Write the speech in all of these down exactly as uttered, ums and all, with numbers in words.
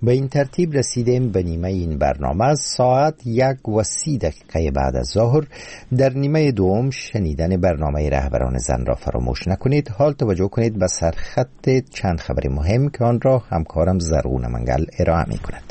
به این ترتیب رسیدیم به نیمه این برنامه. ساعت یک و سی دقیقه بعد از ظهر در نیمه دوم شنیدن برنامه رهبران زن را فراموش نکنید. حال توجه کنید به سرخط چند خبر مهم که آن را همکارم زرغون منگل ارائه می کند.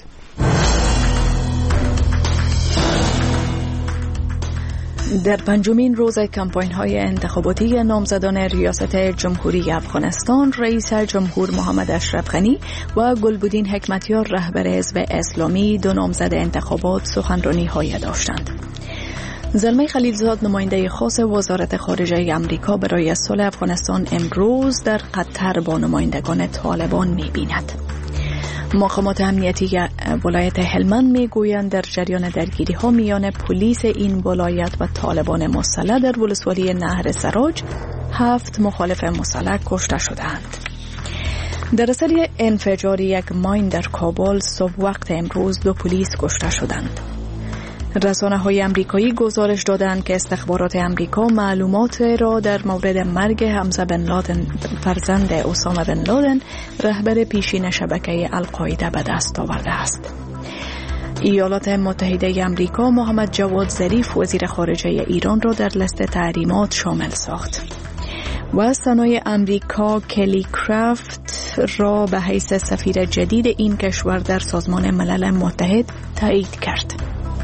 در پنجمین روز کمپاین‌های انتخاباتی نامزدان ریاست جمهوری افغانستان، رئیس جمهور محمد اشرف غنی و گلبدین حکمتیار رهبر حزب اسلامی دو نامزد انتخابات سخنرانی‌های داشتند. زلمه خلیلزاد نماینده خاص وزارت خارجه آمریکا برای صلح افغانستان امروز در قطر با نمایندگان طالبان می‌بیند. مقامات امنیتی ولایت هلمند میگویند در جریان درگیری ها میان پلیس این ولایت و طالبان مسلح در ولسوالی نهر سراج هفت مخالف مسلح کشته شدند. در اثر انفجار یک ماین در کابل صبح وقت امروز دو پلیس کشته شدند. رسانه‌های آمریکایی گزارش دادند که استخبارات آمریکا معلومات را در مورد مرگ حمزه بن لادن فرزند اسامه بن لادن رهبر پیشین شبکه القاعده به دست آورده است. ایالات متحده آمریکا محمد جواد ظریف وزیر خارجه ایران را در لیست تحریمات شامل ساخت و سنای آمریکا کلی کرافت را به حیث سفیر جدید این کشور در سازمان ملل متحد تایید کرد.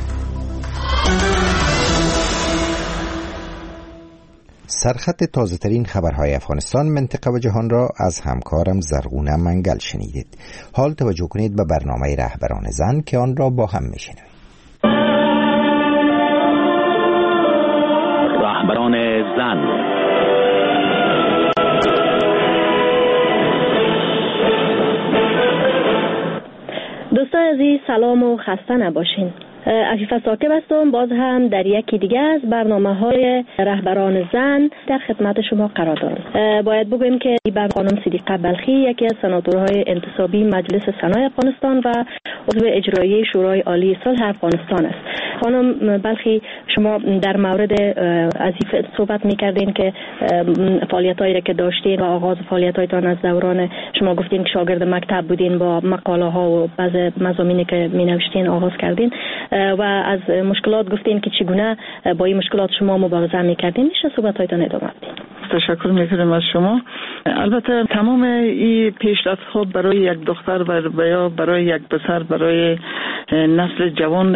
سرخط تازه ترین خبرهای افغانستان، منطقه و جهان را از همکارم زرغون منگل شنیدید. حال توجه کنید به برنامه رهبران زن که آن را با هم میشنویم. رهبران زن. دوستان عزیز سلام و خسته نباشین. عفیفه ساکب هستم. باز هم در یکی دیگه از برنامه‌های رهبران زن در خدمت شما قرار دارم. باید بگویم که بر خانم صدیقه بلخی یکی از سناتورهای انتصابی مجلس سنای افغانستان و عضو اجرایی شورای عالی صلح افغانستان است. خانم بلخی، شما در مورد وظیفه صحبت می‌کردین که فعالیتایی را که داشتین و آغاز فعالیتایتان از دوران شما گفتین که شاگرد مکتب بودین، با مقاله‌ها و بعض مضامینی که می‌نوشتین آغاز کردین و از مشکلات گفتین که چگونه با این مشکلات شما مبارزه می‌کردین. میشه صحبتایتان ادامه بدین؟ تشکر میکنم از شما. البته تمام این پیشرفت‌ها برای یک دختر و یا برای یک پسر، برای نسل جوان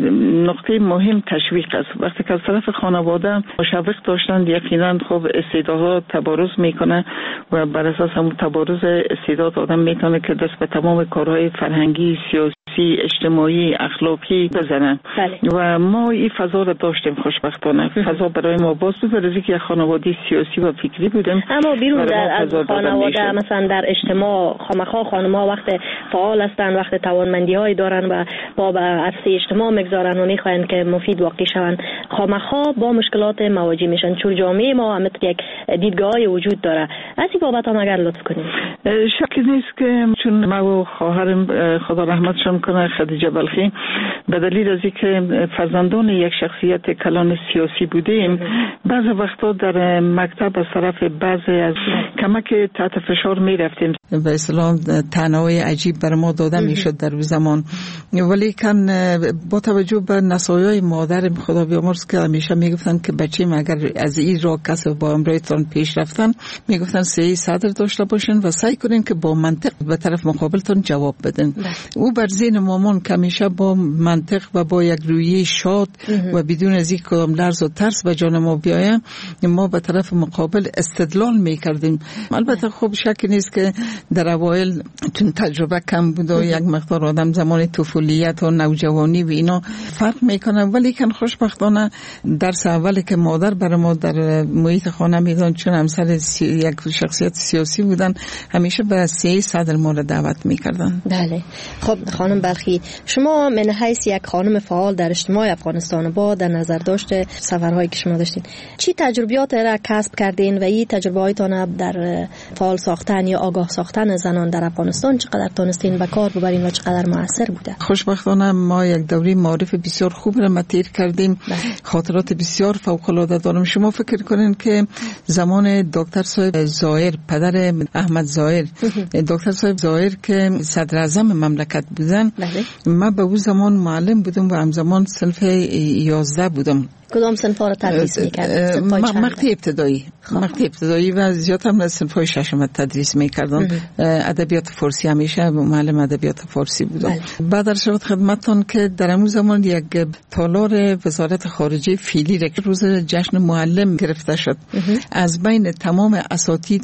نقطه مهم تشویق است. وقتی که از طرف خانواده مشوق داشتند، یقینا خب استعدادها تبارز میکنه و بر اساس هم تبارز استعداد آدم میتونه که دست به تمام کارهای فرهنگی، سیاسی، اجتماعی، اخلاقی بزنه. بله. و ما این فضا را داشتیم خوشبختانه. فضا برای ما باز بود از اینکه خانواده سیاسی و فکری بودیم. اما بیرون در از خانواده مثلا در اجتماع خامخا خانم‌ها وقت فعال هستن، وقت توانمندی‌های دارن و با به عرصه اجتماع میگذارن و میخواین که مفید واقع شون، خامخا با مشکلات مواجه میشن. چون جامعه ما هم یک دیدگاهی وجود داره. از این بابت هم اگر لطف کنید. شکی نیست که چون ما و خواهرم خدا رحمتشون کنه خدیجه بلخی به دلیل از اینکه فرزندان یک شخصیت کلان سیاسی بودیم، بعضی وقتا در مکتب از طرف بعضی از کمک تحت فشار می رفتیم. به اسلام تنوع عجیب بر ما داده می شد در زمان، ولی کن با توجه به نصایح مادرم خدا بیامرز که همیشه می گفتن که بچه‌م اگر از این راه کسب با امرایتان پیش رفتن، می گفتن سعی صدر داشته باشین و سعی کنین که با منطق به طرف مقابلتان جواب بدین. او بر ذهن مامان که همیشه با منطق و با یک رویه شاد و بدون از این کدام لرز و ترس به جان ما بیایم، ما به طرف مقابل استدلال میکردیم. البته خب شکی نیست که در اوایل چون تجربه کم بود و یک مقدار آدم زمان طفولیت و نوجوانی و اینا فرق میکنه، ولی کن خوشبختانه درس اولی که مادر برای ما در محیط خانه میدن، چون همسر سی... یک شخصیت سیاسی بودن، همیشه به سعی صدر ما را دعوت میکردن. بله. خب خانم بلخی، شما من حیث یک خانم فعال در اجتماع افغانستان با در نظر داشته سفرهایی که شما داشتین، چی تجربیات را کسب کردین و این تجربه هایتان در فعال ساختن یا آگاه ساختن زنان در افغانستان چقدر تان تانستین به کار ببرین و چقدر موثر بوده؟ خوشبختانه ما یک دوره معارف بسیار خوب را متیر کردیم. خاطرات بسیار فوق العاده دارم. شما فکر کنین که زمان دکتر صاحب ظاهر، پدر احمد ظاهر، دکتر صاحب ظاهر که صدر اعظم مملکت بودن، من به اون زمان معلم بودم و همزمان صنف یازده بودم. کدام صنفا رو تدریس می‌کردید؟ مقطع ابتدایی، مقطع ابتدایی و زیاد هم صنفای ششم تدریس می‌کردم. ادبیات فارسی همیشه معلم ادبیات فارسی بودم. بله. بعد از شد خدمتتون که در اون زمان یک تالار وزارت خارجه فیلی را که روز جشن معلم گرفته شد، از بین تمام اساتید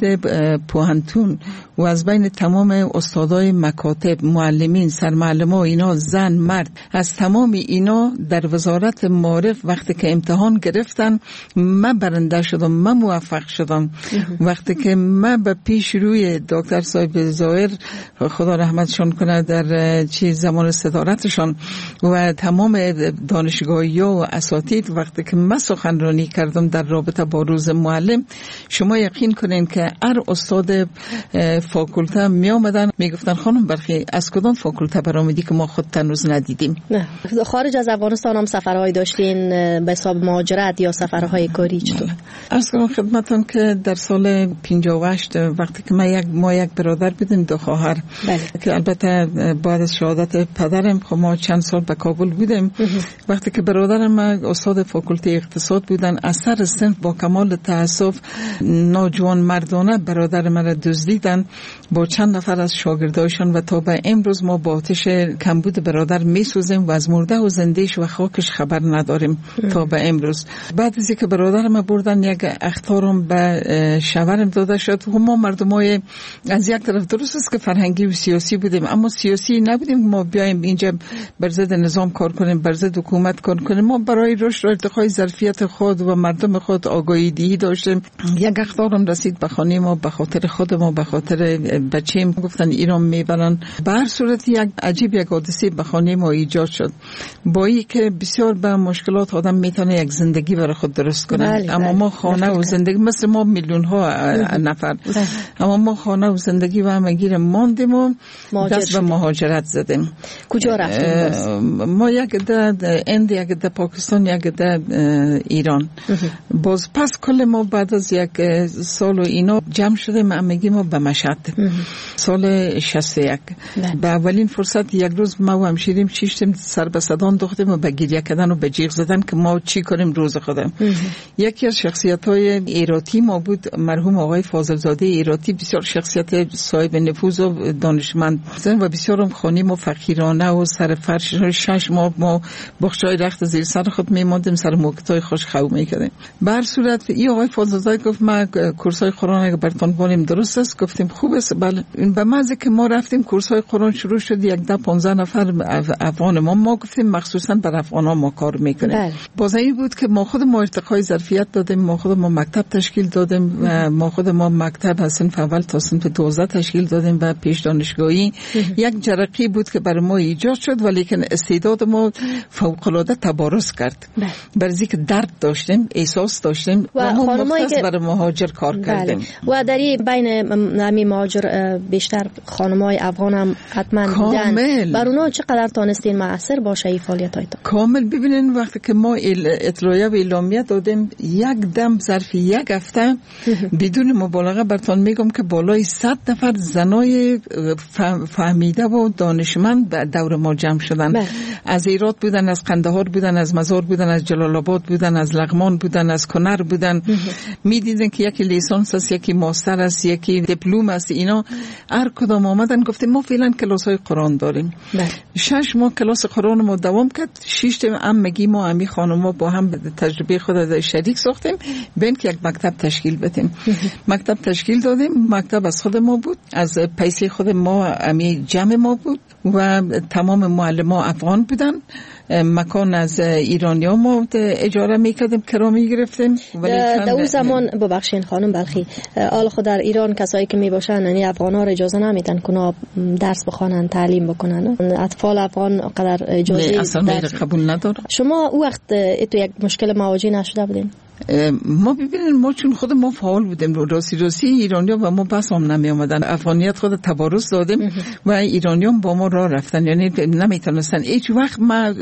پوهنتون و از بین تمام استادای مکاتب، معلمین، سرمعلما، اینا زن مرد، از تمام اینا در وزارت معارف وقتی که امتحان گرفتن من برنده شدم، من موفق شدم. وقتی که من به پیش روی دکتر صاحب ظاهر خدا رحمتشون کنه در چی زمان صدارتشان و تمام دانشگاهی و اساتید، وقتی که من سخنرانی کردم در رابطه با روز معلم، شما یقین کنین که هر استاد فاکولته می آمدن می گفتن خانم برخی از کدام فاکولته برآمدی که ما خود تنوز ندیدیم. نه. خارج از افغانستان هم سفرهای داشتین به حساب مهاجرت یا سفرهای کاری چطور؟ عرض کنم خدمتتون که در سال پنجاه و هشت وقتی که ما یک ما یک برادر بودیم، دو خواهر، که البته بعد از شهادت پدرم خب ما چند سال به کابل بودیم. وقتی که برادرم ما استاد فاکولته اقتصاد بودن، از سر صنف با کمال تأسف ناجوان مردانه برادر ما را دزدیدن با چند نفر از شاگردایشان و تا به امروز ما با آتش کمبود برادر میسوزیم و از مرده و زندهش و خاکش خبر نداریم تا به امروز. بعد از اینکه برادرم بردن یک اخطارم به شوهرم داده شد و ما مردمای از یک طرف درست است که فرهنگی و سیاسی بودیم، اما سیاسی نبودیم ما بیایم اینجا بر ضد نظام کار کنیم، بر ضد حکومت کار کنیم. ما برای رشد و ارتقای ظرفیت خود و مردم خود آگاهی دهی داشتیم. یک اخطارم رسید به خانه ما به خاطر خود ما، به خاطر بچه‌م، گفتن ایران میبرن. به هر صورت یک عجیب یک حادثه به خانه ما ایجاد شد، با این که بسیار به مشکلات آدم میتونه یک زندگی برای خود درست کنه. بله، اما بله. ما خانه و زندگی مثل ما میلیون ها نفر، بله. اما ما خانه و زندگی و همگیر ماندیم و دست به مهاجرت زدیم. کجا رفتیم؟ ما یک ده اند، یک ده پاکستان، یک ده ایران. باز پس کل ما بعد از یک سال و اینا جمع شدیم همگی ما به مشهد سال شصت و یک. به اولین فرصت یک روز ما و همشیریم چیشتیم سر به صدان دختیم و به گریه کردن و به جیغ زدن که ما چی کنیم روز خودم. یکی از شخصیت‌های ایراتی ما بود مرحوم آقای فاضلزاده ایراتی، بسیار شخصیت صاحب نفوذ و دانشمند و بسیار هم خانیم و فقیرانه و سر فرش شش ماه ما بخشای رخت زیر سر خود میماندیم، سر موکتای خوش خو میکردیم. به هر صورت این آقای فاضلزاده گفت ما کورسای قرآن اگه براتون بونیم درست است؟ گفتیم خوب است. بله. به محض که ما رفتیم کورسای قرآن شروع شد، یک ده پانزده نفر افغان ما ما گفتیم مخصوصا بر افغانا ما کار میکنیم. بله. باز این بود که ما خود ما ارتقای ظرفیت دادیم، ما خود ما مکتب تشکیل دادیم و ما خود ما مکتب از صنف اول تا صنف دوازده تشکیل دادیم و پیش دانشگاهی. یک جرقه بود که برای ما ایجاد شد، ولیکن استعداد ما فوق العاده تبارز کرد. برای که درد داشتیم، احساس داشتیم و, و ما مختص برای مهاجر کار بله. کردیم. و در این بین نمی مهاجر بیشتر خانمای افغان هم حتما بودن. بر اونا چقدر تانستین مؤثر باشه این فعالیت‌هایتون؟ کامل. ببینین وقتی که ما اطلاعیه و اعلامیه دادیم، یک دم ظرف یک هفته بدون مبالغه براتون میگم که بالای صد نفر زنای فهمیده و دانشمند به دور ما جمع شدن. بله. از هرات بودن، از قندهار بودن، از مزار بودن، از جلال آباد بودن، از لغمان بودن، از کنر بودن. میدیدن که یکی لیسانس است، یکی ماستر است، یکی دیپلم است. اینا هر کدام آمدن گفتیم ما فعلا کلاس‌های قرآن داریم. بله. شش ماه کلاس قرآن ما دوام کرد. شش تا عمگی ما امی خانم‌ها با هم تجربه خود شریک ساختیم بین که یک مکتب تشکیل بدیم. مکتب تشکیل دادیم. مکتب از خود ما بود، از پیسه خود ما امی جمع ما بود و تمام معلم‌ها افغان بودن. مکان از ایرانی ها ما اجاره میکردیم، کرامی گرفتیم. در اون زمان ببخشین خانم بلخی، آل خود در ایران کسایی که میباشن یعنی افغان ها را اجازه نمیدن که درس بخوانن، تعلیم بکنن. اطفال افغان قدر اجازه اصلا قبول نداره. شما او وقت تو یک مشکل مواجه نشده بودین؟ ما ببینید ما چون خود ما فعال بودیم راستی راستی ایرانی‌ها و ما بس هم نمی آمدن، افغانیت خود تبارز دادیم و ایرانیان با ما راه رفتن، یعنی نمیتونستن. هیچ وقت ما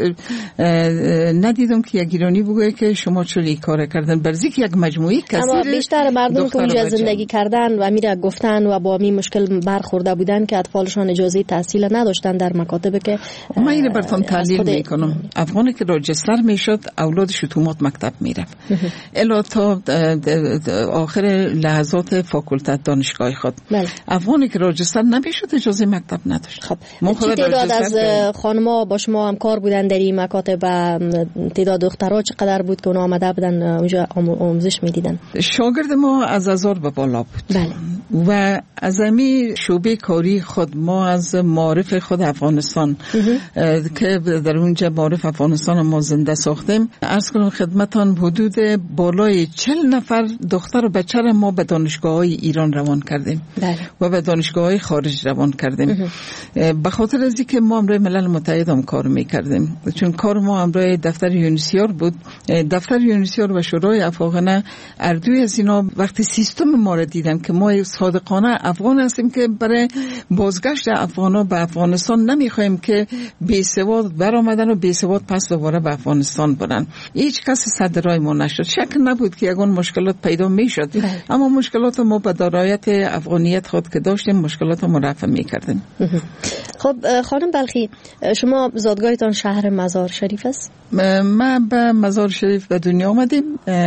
ندیدم که یک ایرانی بگه که شما چرا این کار کردن، برزی که یک مجموعه کثیر. اما بیشتر مردم که اونجا زندگی کردن و میره گفتن و با می مشکل برخورده بودن که اطفالشان اجازه تحصیل نداشتن در مکاتب که من اینو براتون تحلیل میکنم. افغانی که راجستر میشد اولادش اتومات مکتب میره الا تا آخر لحظات فاکولتت دانشگاه خود. بله. افغانی که راجستر نمیشد اجازه مکتب نداشت. خب چه تعداد از خانم‌ها با شما همکار بودن در این مکاتب و تعداد دخترها چقدر بود که اونا آمده بودن اونجا آموزش میدیدن؟ شاگرد ما از هزار به بالا بود. بله. و از امی شعبه کاری خود ما از معارف خود افغانستان که در اونجا معارف افغانستان ما زنده ساختیم، عرض کنم خدمتان حدود بالای چهل نفر دختر و بچه ما به دانشگاه های ایران روان کردیم. بله. و به دانشگاه های خارج روان کردیم. به خاطر از اینکه ما امروی ملل متحد هم کار میکردیم، چون کار ما امروی دفتر یونیسیار بود. دفتر یونیسیار و شورای افغانه اردوی از اینا وقتی سیستم ما را دیدن که ما صادقانه افغان هستیم که برای بازگشت افغانا به افغانستان نمیخوایم که بی سواد برآمدن و بی سواد پس دوباره به افغانستان برن، هیچ کس صدرای ما نشد. شک نبود که یگان مشکلات پیدا میشد، اما مشکلات ما به درایت افغانیت خود که داشتیم مشکلات ما رفع میکردیم. خب خانم بلخی، شما زادگاهتان شهر مزار شریف است؟ من به مزار شریف به دنیا آمدیم،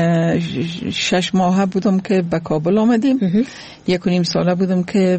شش ماه بودم که به کابل آمدیم. یک و نیم ساله بودم که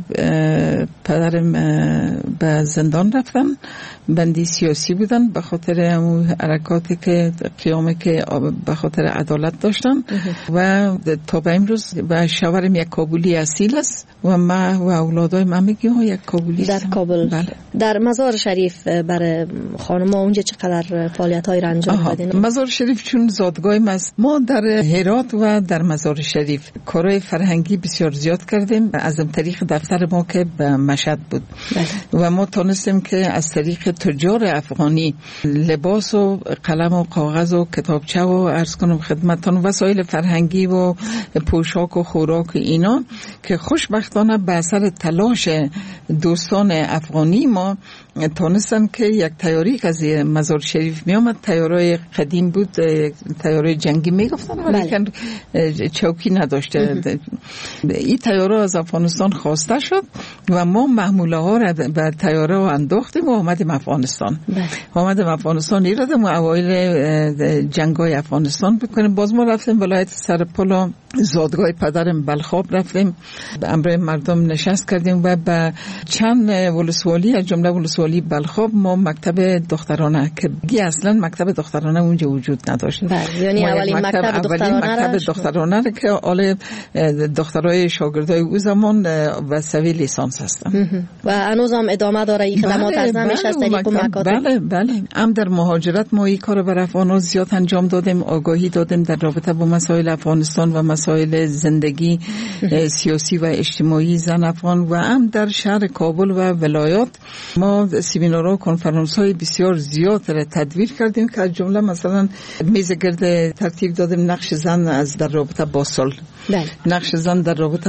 پدرم به زندان رفتن، بندی سیاسی بودن به خاطر اون حرکاتی که قیامی که به خاطر عدالت داشتن و تا به امروز و شوهرم یک کابلی اصیل است و ما و اولادای من میگیم یک کابلی در کابل. بله. در مزار شریف برای خانم‌ها اونجا چقدر فعالیت‌های را انجام دادین؟ مزار شریف چون زادگاه است، ما در هرات و در مزار شریف کارهای فرهنگی بسیار زیاد کردیم از طریق دفتر ما که به مشهد بود. بله. و ما تونستیم که از طریق تجار افغانی لباس و قلم و کاغذ و کتابچه و عرض کنم خدمتتان وسایل فرهنگی و پوشاک و خوراک اینا که خوشبختانه به اثر تلاش دوستان افغانی ما تونستن که یک تیاری که از مزار شریف می آمد، تیارای قدیم بود، تیارای جنگی می گفتن ولی چوکی نداشته. این تیارا از افغانستان خواسته شد و ما محموله ها را به تیاره انداختیم و آمدیم افغانستان. آمدیم افغانستان ایرادم و اوایل جنگای افغانستان بکنیم. باز ما رفتیم ولایت سرپل، زادگاه پدرم بلخاب رفتیم، به امر مردم نشست کردیم و به چند ولسوالی از جمله ولسوالی بلخاب ما مکتب دخترانه که دیگه اصلا مکتب دخترانه اونجا وجود نداشت. یعنی اولین مکتب, مکتب دخترانه مکتب دخترانه را که آل دخترای شاگردای او زمان و سوی لیسانس هستن و هنوز هم ادامه داره این خدمات. بله، از نمیشه از طریق مکاتب. بله بله. هم در مهاجرت ما این کارو بر افغان‌ها زیاد انجام دادیم، آگاهی دادیم در رابطه با مسائل افغانستان و مسائل زندگی سیاسی و اجتماعی زن افغان و هم در شهر کابل و ولایات ما سمینارها و کنفرانس‌های بسیار زیاد را تدویر کردیم که از جمله مثلا میز گرد ترتیب دادیم نقش زن از در رابطه با صلح. بله. نقش زن در رابطه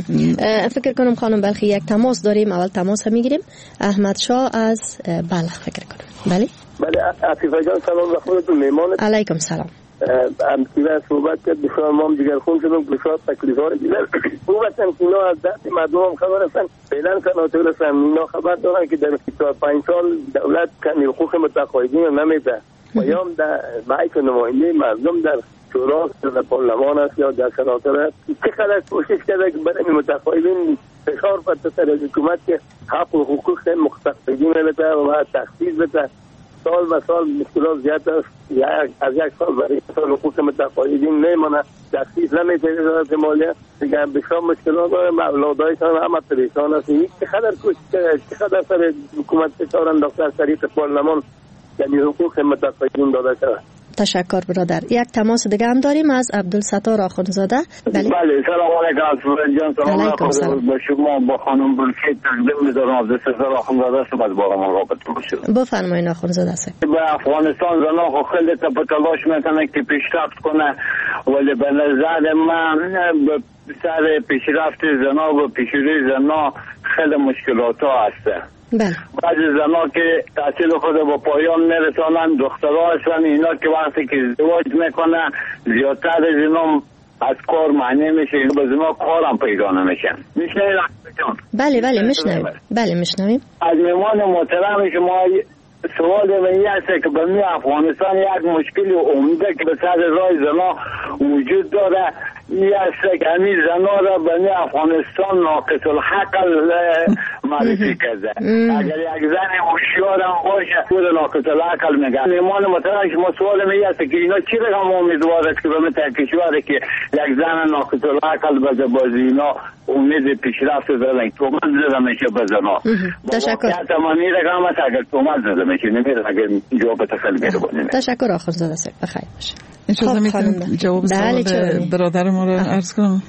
فکر کنم خانم بلخی یک تماس داریم، اول تماس میگیریم. احمد شاه از بلخ فکر کنم. بله بله. عفیفه جان سلام و خودتون میمان. علیکم سلام. ام کیوه صحبت کرد بسیار ما هم دیگر خون شدم بسیار تکلیف ها رو دیدن او وطن که اینا از دست مردم هم خبر هستن فعلا سناتور هستن اینا خبر دارن که در پنج سال دولت کمی حقوق متقاعدین رو نمیده و یا هم در بعض نماینده مردم در شورا در پارلمان است یا در سناتور است چقدر کوشش کرده که برای متقاعدین فشار بده سر حکومت که حق و حقوق متقاعدین بده و تخصیص بده. سال و سال مشکلات زیاد است، از یک سال برای سال حقوق متقاعدین نمیمانه، تخصیص نمیشه وزارت مالیه دیگه بسیار مشکلات داره، اولادایشان همه پریشان است. چقدر کوشش چقدر سر حکومت فشار انداخته از طریق پارلمان یعنی حقوق متقاعدین داده شود. تشکر برادر. یک تماس دیگه هم داریم از عبدالستار آخوندزاده. بله بله. سلام علیکم سورج جان. سلام به شما با خانم بلخی تقدیم می‌دارم. عبدالستار آخوندزاده هستم از بارمان رابطه باشید. بفرمایید آخوندزاده هستم. به افغانستان زنا خیلی تلاش میکنه که پیشرفت کنه ولی به نظر من به سر پیشرفت زنا و پیشروی زنا خیلی مشکلات ها هسته. بله. بعضی زنا که تحصیل خود با پایان میرسانن، دخترها هستن، اینا که وقتی که ازدواج میکنن زیادتر از اینا از کار معنی میشه، به زنا کارم پیدا نمیشن. میشنوید؟ بله بله میشنویم. بله میشنویم. از میمان محترم شما سوال من این است که به می افغانستان یک مشکل عمده که به سر راه زنا وجود داره، این است که همین زنا را به می افغانستان ناقص العقل معرفی کرده. اگر یک زن هوشیار هم باشه خود ناقص العقل میگن. میمان محترم شما سوال من این است که اینا چی رقم امیدوار است که به می کشوره که یک زن ناقص العقل بده بازی اینا امید پیشرفت دارن، تومت زده میشه به زنا. تشکر. تمامی رقم است اگر تومت زده میشه نمیره، اگر جواب تخیل میره بانیم. تشکر آخرزاده صاحب، بخیر باشه. اجازه میتونم جواب سوال برادر ما را عرض کنم؟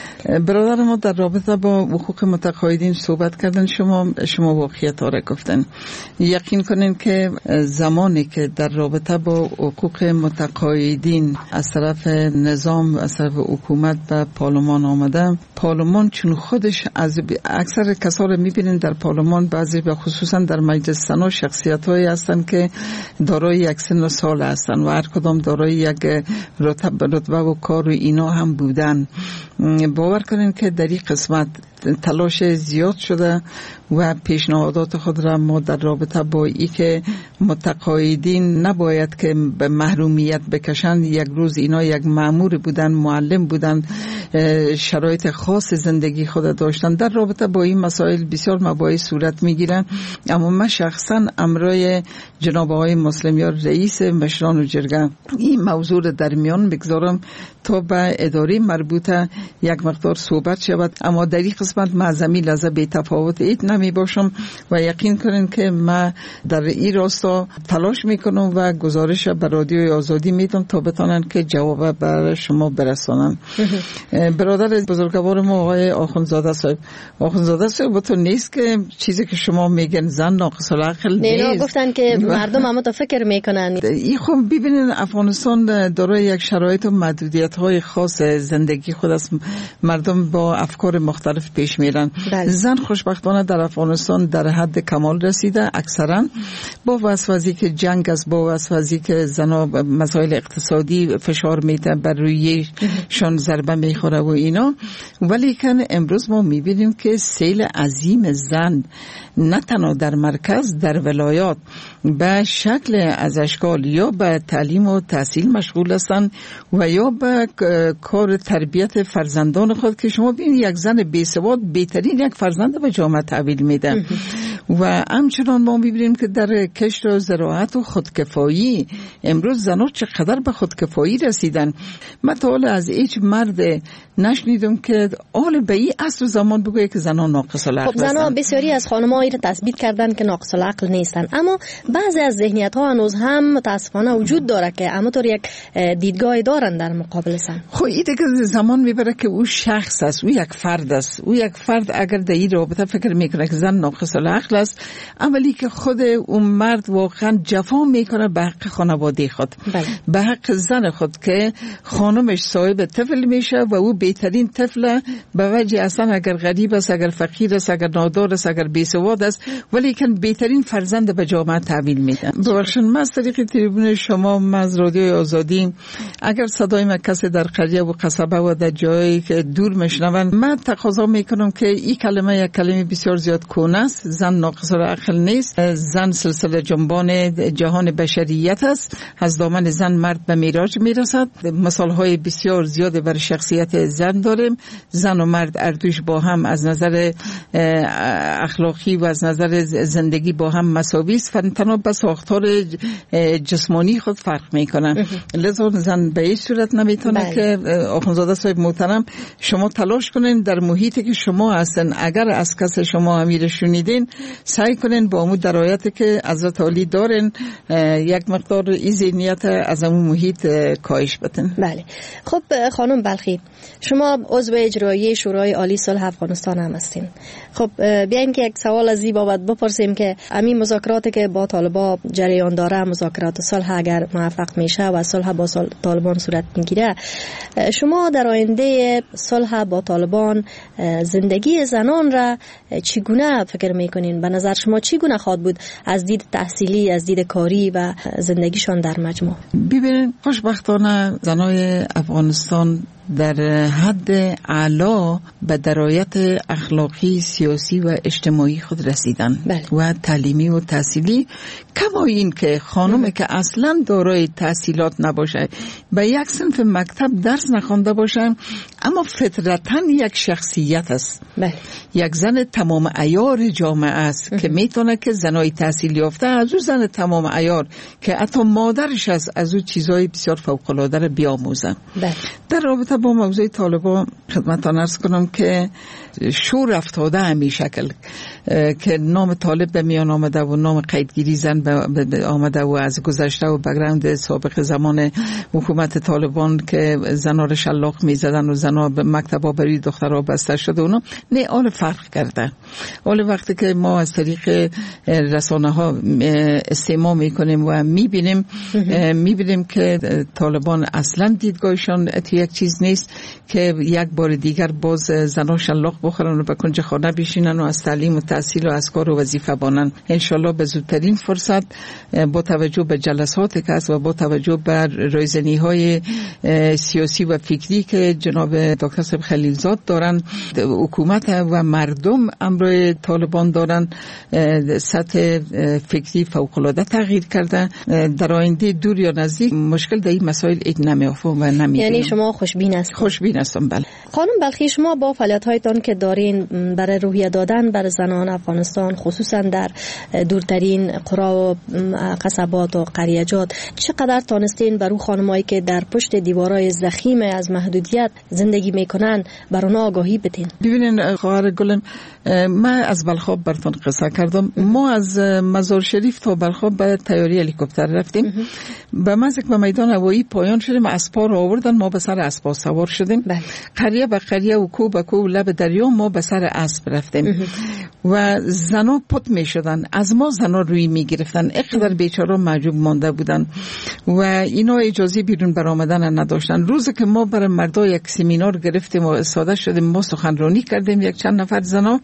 برادر ما در رابطه با حقوق متقاعدین صحبت کردن. شما شما واقعیت ها را گفتن. یقین کنین که زمانی که در رابطه با حقوق متقاعدین از طرف نظام، از طرف حکومت و پارلمان آمده، پارلمان چون خودش از اکثر کسا رو میبینین در پارلمان، بعضی به خصوصا در مجلس سنا شخصیت هایی هستن که دارای یک سن و سال هستن و هر کدام دارای یک رتبه و کار و اینا هم بودن. باور کنین که در این قسمت تلاش زیاد شده و پیشنهادات خود را ما در رابطه با ای که متقاعدین نباید که به محرومیت بکشند. یک روز اینا یک مأمور بودن، معلم بودن، شرایط خاص زندگی خود داشتن. در رابطه با این مسائل بسیار مباحث صورت میگیرن، اما من شخصا امرای جناب آقای مسلمیار رئیس مشران و جرگه این موضوع در میان بگذارم تا به اداره مربوطه یک مقدار صحبت شود. اما در این قسمت معظمی لحظه به تفاوت اید نمی باشم و یقین کنین که من در این راستا تلاش میکنم و گزارش به رادیوی آزادی میدم تا بتانن که جواب بر شما برسانن. برادر بزرگوار ما آقای آخوندزاده صاحب، آخوندزاده صاحب تو نیست که چیزی که شما میگن زن ناقص العقل نیست. نه، گفتن که مردم اما تا فکر میکنن. این خب ببینین افغانستان دارای یک شرایط و محدودیت های خاص زندگی خود است. مردم با افکار مختلف پیش میرن. زن خوشبختانه در افغانستان در حد کمال رسیده، اکثرا با وسوسه‌ای که جنگ است، با وسوسه‌ای که زنا مسائل اقتصادی فشار میده بر رویشون، ضربه میخوره و اینا. ولی که امروز ما میبینیم که سیل عظیم زن نه تنها در مرکز، در ولایات به شکل از اشکال یا به تعلیم و تحصیل مشغول هستند و یا به کار تربیت فرزندان خود که شما ببینید یک زن بی‌سواد بهترین یک فرزند به جامعه تحویل میده. و همچنان ما میبینیم که در کشت و زراعت و خودکفایی امروز زنها چقدر به خودکفایی رسیدن. من تا حالا از هیچ مرد نشنیدم که آل به این عصر زمان بگوید که زنها ناقص العقل هستند. خب زنها بسیاری از خانم‌ها این تثبیت کردن که ناقص العقل نیستن، اما بعضی از ذهنیت‌ها هنوز هم متاسفانه وجود داره که همونطور یک دیدگاهی دارن در مقابل زن. خب این دیگه زمان میبره که او شخص است، او یک فرد است. او یک فرد اگر در این رابطه فکر میکنه که زن ناقص العقل است، اولی که خود اون مرد واقعا جفا میکنه به حق خانواده خود، بله. به حق زن خود که خانمش صاحب طفل میشه و او بهترین طفل به وجه اصلا اگر غریب است، اگر فقیر است، اگر نادار است، اگر بیسواد است، ولی که بهترین فرزند به جامعه تحویل میده. ببخشید من از طریق تریبون شما از رادیوی آزادی اگر صدای من کسی در قریه و قصبه و در جایی که دور میشنون، من تقاضا میکنم که این کلمه یک کلمه بسیار زیاد کهنه است. زن ناقص العقل نیست. زن سلسله جنبان جهان بشریت است. از دامن زن مرد به معراج میرسد. مثال های بسیار زیاد بر شخصیت زن داریم. زن و مرد اردوش با هم از نظر اخلاقی و از نظر زندگی با هم مساوی است. تنها به ساختار جسمانی خود فرق میکنه. لذا زن به این صورت نمیتونه که آخوندزاده صاحب محترم شما تلاش کنین در محیطی که شما هستن، اگر از کس شما امیر شنیدین، سعی کنین با امو درایتی که حضرت علی دارن یک مقدار این ذهنیت از امو محیط کاهش بدن. بله. خب خانم بلخی، شما عضو اجرایی شورای عالی صلح افغانستان هم هستین. خب بیاین که یک سوال از این بابت بپرسیم که همین مذاکراتی که با طالبان جریان داره، مذاکرات صلح اگر موفق میشه و صلح با طالبان صورت میگیره، شما در آینده صلح با طالبان زندگی زنان را چگونه فکر میکنین؟ به نظر شما چگونه خواهد بود از دید تحصیلی، از دید کاری و زندگیشان در مجموع؟ ببینید، خوشبختانه زنای افغانستان در حد اعلا به درایت اخلاقی، سیاسی و اجتماعی خود رسیدن. بله. و تعلیمی و تحصیلی، کما این که خانم که اصلا دارای تحصیلات نباشه، به یک صنف مکتب درس نخوانده باشه، اما فطرتاً یک شخصیت است. بله. یک زن تمام عیار جامعه است که میتونه که زنای تحصیل یافته از او زن تمام عیار که حتی مادرش از از او چیزای بسیار فوق‌العاده را بیاموزه. بله. در رابطه با موضوع طالبان خدمتتان عرض کنم که شور افتاده همین شکل که نام طالب به میان آمده و نام قیدگیری زن به آمده و از گذشته و بگراند سابق زمان حکومت طالبان که زنها را شلاق می زدن و زنها به مکتبا برای دخترها بسته شده، اونا نه آل فرق کرده. حال وقتی که ما از طریق رسانه ها استماع می کنیم و می بینیم می بینیم که طالبان اصلا دیدگاهشان یک چیز نیست که یک بار دیگر باز زنها شلاق بخورن و به کنج خانه بشینن و از تعلیم و تحصیل و از کار و وظیفه بانن. انشالله به زودترین فرصت با توجه به جلسات که است و با توجه به رایزنی های سیاسی و فکری که جناب دکتر صاحب خلیلزاد دارن، حکومت و مردم امروی طالبان دارن، سطح فکری فوق‌العاده تغییر کرده. در آینده دور یا نزدیک مشکل در این مسائل اید نمیافته و نمیبینم. یعنی شما خوشبین هستید؟ خوشبین هستم، بله. خانم بلخی، شما با فعالیت‌هایتان که دارین برای روحیه دادن بر زنان افغانستان، خصوصا در دورترین قرا و قصبات و قریجات، چقدر تانستین بر اون خانمایی که در پشت دیوارای ضخیم از محدودیت زندگی میکنن بر اونها آگاهی بدین؟ ببینین خواهر گلم، من از بلخاب براتون قصه کردم. ما از مزار شریف تا بلخاب به تیاری هلیکوپتر رفتیم. به مزک به میدان هوایی پایان شدیم، اسبا رو آوردن، ما به سر اسبا سوار شدیم. قریه به قریه و کو به کو لب دریا ما به سر اسب رفتیم و زنا پت می شدن، از ما زنا روی می گرفتن. اقدر بیچاره معجوب مانده بودن و اینا اجازه بیرون برآمدن نداشتن. روزی که ما برای مردا یک سمینار گرفتیم و استاده شدیم، ما سخنرانی کردیم، یک چند نفر زنا،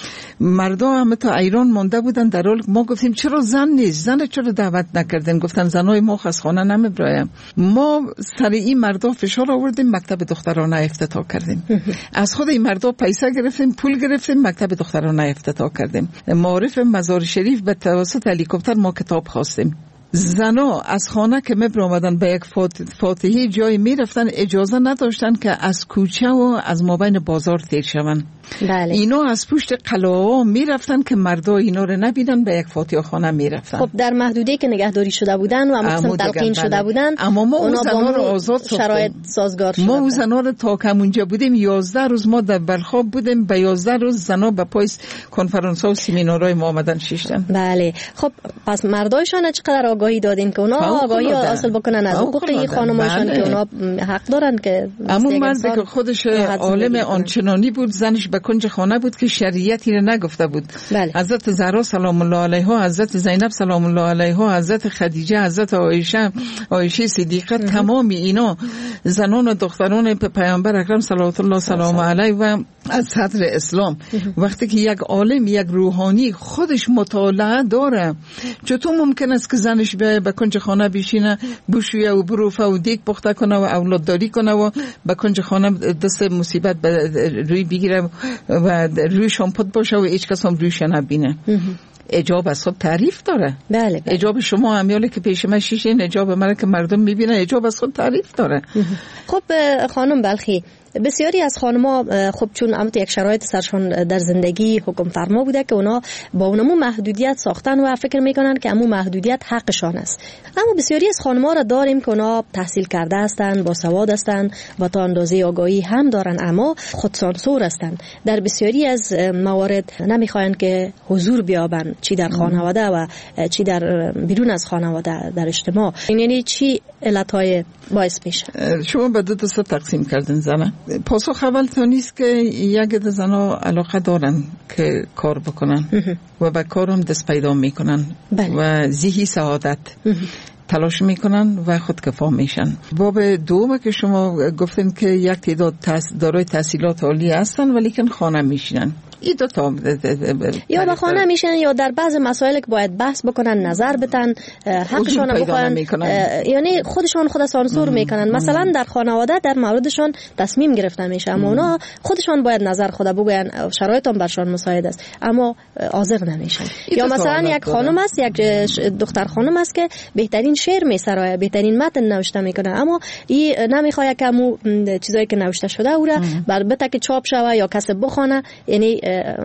مردا هم تا ایران مانده بودن. در حال ما گفتیم چرا زن نیست، زن چرا دعوت نکردن؟ گفتن زنای ما از خانه نمیبرایم. ما سر این مردا فشار آوردیم، مکتب دخترانه افتتاح کردیم. از خود این مردا پیسه گرفتیم، پول گرفتیم، مکتب دخترانه افتتاح کردیم. معارف مزار شریف به توسط هلیکوپتر ما کتاب خواستیم. زنا از خانه که می برآمدن به یک فاتحی جای می رفتن، اجازه نداشتن که از کوچه و از مابین بازار تیر شون. بله. اینا از پشت قلاها می رفتن که مردا اینا رو نبینن، به یک فاتحه خانه می رفتن. خب در محدوده که نگهداری شده بودن و مثلا تلقین شده بله. بودن، اما ما اون زنا رو آزاد شرایط سازگار شده. ما اون زنا رو تا کمونجا بودیم یازده روز ما در بلخاب بودیم، به یازده روز زنا به پای کنفرانس ها و سمینارهای ما آمدن شیشتن. بله. خب پس مردایشان چقدر آگاهی دادین که اونا آگاهی حاصل بکنن از حقوق این خانماشان که اونا حق دارن که اما مردی که خودش عالم آنچنانی بود، زنش به کنج خانه بود که شریعتی رو نگفته بود. بله. حضرت زهرا سلام الله علیها، حضرت زینب سلام الله علیها، حضرت خدیجه، حضرت عایشه، عایشه صدیقه، تمام اینا زنان و دختران پیامبر اکرم صلوات الله سلام علیه و از صدر اسلام. وقتی که یک عالم، یک روحانی خودش مطالعه داره، چطور ممکن است که زنش به به کنج خانه بشینه، بوشویه و بروفه و دیگ پخته کنه و اولادداری کنه و به کنج خانه دست مصیبت روی بگیره و روی شامپوت باشه و هیچ کس هم رویش نبینه؟ اجاب از خود تعریف داره. بله بله. اجاب شما همیاله که پیش من شیشین، اجاب من که مردم میبینه، اجاب از خود تعریف داره. خب خانم بلخی، بسیاری از خانم‌ها خب چون البته یک شرایط سرشان در زندگی حکم فرما بوده که اونا با اونمو محدودیت ساختن و فکر میکنن که امو محدودیت حقشان است. اما بسیاری از خانم‌ها را داریم که اونا تحصیل کرده هستند، با سواد هستند و تا اندازه آگاهی هم دارن، اما خودسانسور هستند. در بسیاری از موارد نمیخواین که حضور بیابن، چی در خانواده و چی در بیرون از خانواده، در اجتماع. یعنی چی علتهای باعث میشه؟ شما به دو دسته تقسیم کردین زنه. پاسخ اول تا نیست که یک عده زنها علاقه دارن که کار بکنن و به کارم دست پیدا میکنن و ذهی سعادت تلاش میکنن و خودکفا میشن. باب دوم که شما گفتین که یک تعداد دارای تحصیلات عالی هستن ولی که خانه میشینن، این دو تا یا به خانه میشن یا در بعض مسائل که باید بحث بکنن نظر بدن حقشون رو بخوان، یعنی خودشون خود سانسور میکنن. مثلا در خانواده در موردشون تصمیم گرفته میشه اما اونا خودشون باید نظر خود بگوین، شرایطم برشون مساعد است اما حاضر نمیشن. یا مثلا یک خانم است، یک دختر خانم است که بهترین شعر میسرایه، بهترین متن نوشته میکنه اما این نمیخواد که مو چیزایی که نوشته شده او را البته که چاپ شوه یا کسی بخونه، یعنی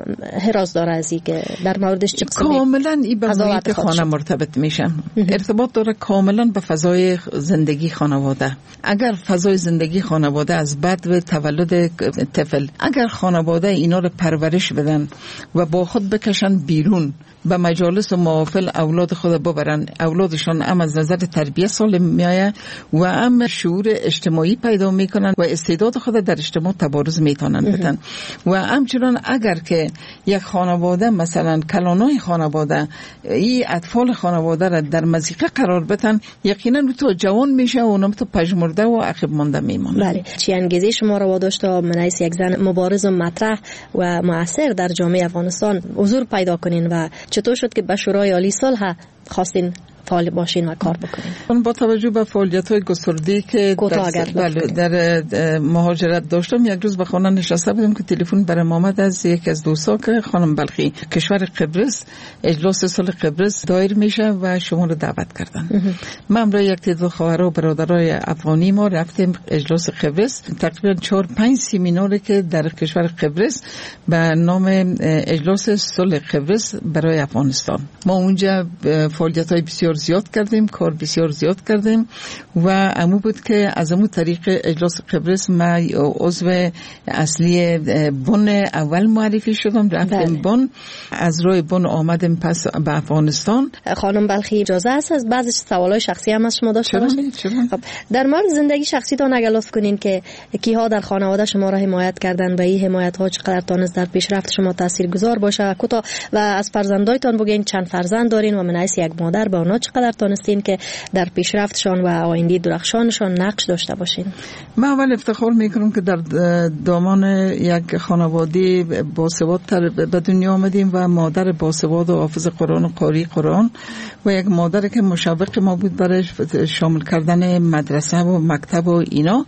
حراس داره از این که در موردش چه قسمی کاملا این به محیط خانه مرتبط میشه، ارتباط داره کاملا به فضای زندگی خانواده. اگر فضای زندگی خانواده از بعد و تولد طفل، اگر خانواده اینا رو پرورش بدن و با خود بکشن بیرون به مجالس و محافل اولاد خود ببرن، اولادشان هم از نظر تربیت سالم میآید و هم شعور اجتماعی پیدا میکنن و استعداد خود در اجتماع تبارز میتونن بدن. و همچنان اگر که یک خانواده مثلا کلانای خانواده این اطفال خانواده را در مضیقه قرار بدن، یقینا تو جوان میشه و اونم تو پژمرده و عقب مانده میمونه. بله، چی انگیزه شما رو واداشت تا منایس یک زن مبارز و مطرح و مؤثر در جامعه افغانستان حضور پیدا کنین و چطور شد که به شورای عالی صلح خواستین فعال باشین و کار بکنین؟ با توجه به فعالیت‌های گسترده‌ای که در, در, در مهاجرت داشتم، یک روز به خانه نشسته بودم که تلفن برام آمد از یکی از دوستا که خانم بلخی کشور قبرس اجلاس صلح قبرس دایر میشه و شما رو دعوت کردن. من امروز یک تعداد خواهر و برادرای افغانی ما رفتیم اجلاس قبرس، تقریبا چهار پنج سمیناری که در کشور قبرس به نام اجلاس صلح قبرس برای افغانستان. ما اونجا فعالیت‌های بسیار زیاد کردیم، کار بسیار زیاد کردیم و امو بود که از امو طریق اجلاس قبرس ما عضو اصلی بن اول معرفی شدم، رفتیم بن، از روی بن آمدیم پس به افغانستان. خانم بلخی اجازه هست از بعضی سوالای شخصی هم از شما داشته باشیم؟ خب در مورد زندگی شخصی تان اگه لطف کنین که کیها در خانواده شما را حمایت کردن و این حمایت ها چقدر تونست در پیشرفت شما تاثیرگذار باشه کوتاه، و از فرزندایتان بگین چند فرزند دارین و منایس یک مادر به اونا چقدر تونستین که در پیشرفتشان و آینده درخشانشان نقش داشته باشین؟ من اول افتخار میکنم که در دامان یک خانواده باسواد به دنیا آمدیم و مادر باسواد و حافظ قرآن و قاری قرآن و یک مادر که مشوق ما بود برای شامل کردن مدرسه و مکتب و اینا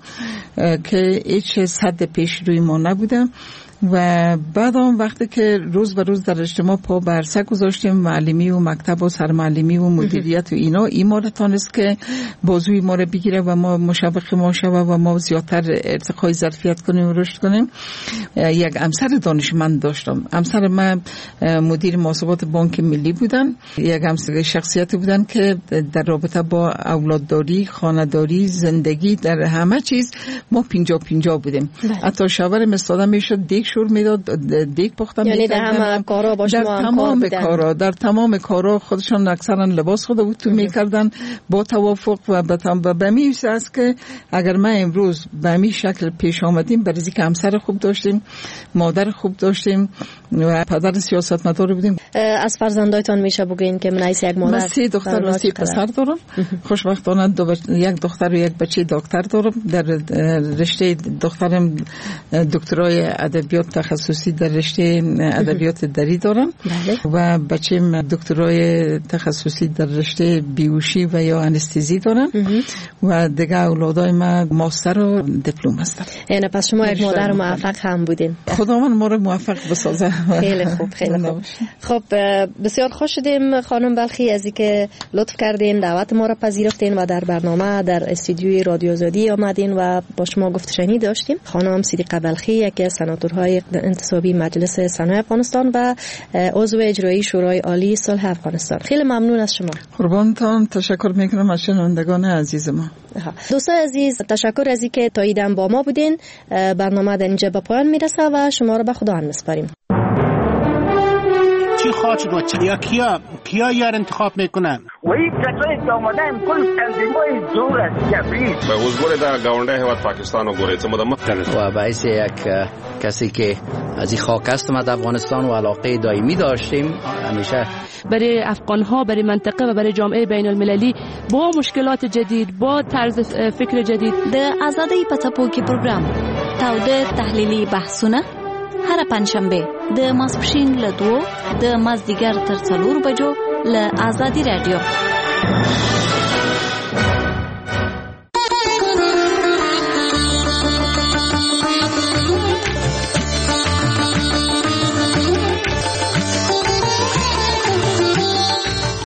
که هیچ صد پیش روی ما نبوده. و بعد آن وقتی که روز به روز در اجتماع پا برسه گذاشتیم، معلمی و مکتب و سرمعلمی و مدیریت و اینا، این ما را تانست که بازوی ما را بگیره و ما مشوق ما شوه و ما زیادتر ارتقای ظرفیت کنیم و رشد کنیم. یک همسر دانشمند داشتم. همسر من مدیر محاسبات بانک ملی بودن، یک همسر شخصیتی بودن که در رابطه با اولادداری، خانه‌داری، زندگی، در همه چیز ما پینجا پینجا بودیم. حتی شاور مستاده میشد دیگ شور میداد، دیگ پختم یعنی در همه کارا با شما در تمام کارا در تمام کارا خودشان اکثرا لباس خود بود تو میکردن با توافق و به به میشه است که اگر ما امروز به می شکل پیش آمدیم برای که همسر خوب داشتیم، مادر خوب داشتیم و پدر سیاستمدار بودیم. از فرزندایتان میشه بگین که من یک مادر، من سه دختر و سه پسر دارم. خوشبختانه دو بچ... یک دختر و یک بچه دکتر دارم. در رشته دخترم دکترای ادبیات تخصصی در رشته ادبیات دری دارم و بچه‌م دکترای تخصصی در رشته بیوشی و یا انستزی دارم و دیگه اولادای من ماستر و دیپلم هستن. یعنی پس شما یک مادر موفق هم بودین. خداوند ما رو موفق بسازه. خیلی خوب، خیلی خوب. خب بسیار خوش شدیم خانم بلخی از اینکه لطف کردین، دعوت ما را پذیرفتین و در برنامه در استودیوی رادیو آزادی آمدین و با شما گفت شنی داشتیم. خانم صدیقه بلخی یکی از سناتورهای انتصابی مجلس صنایع افغانستان و عضو اجرایی شورای عالی صلح افغانستان. خیلی ممنون از شما. قربانتان، تشکر میکنم از شنوندگان عزیز ما. دوستان عزیز، تشکر از اینکه تا ایدم با ما بودین. برنامه در اینجا به پایان میرسه و شما رو به خدا میسپاریم. چی خواهد شد و یا کیا کیا یار انتخاب میکنن؟ و این کسایی که آمدن کل تنظیمای زور است جبری. به حضور در گاونده هیواد پاکستان و گوره چه مختلف و باعث یک کسی که از این خاک است ما در افغانستان و علاقه دائمی داشتیم همیشه برای افغان ها، برای منطقه و برای جامعه بین المللی با مشکلات جدید، با طرز فکر جدید. د آزادۍ په څپو کې پروګرام تاوده تحلیلي بحثونه هر پنځشنبه د ماسپښین له دوو د مازدیګر تر څلور بجو له آزادي رادیو.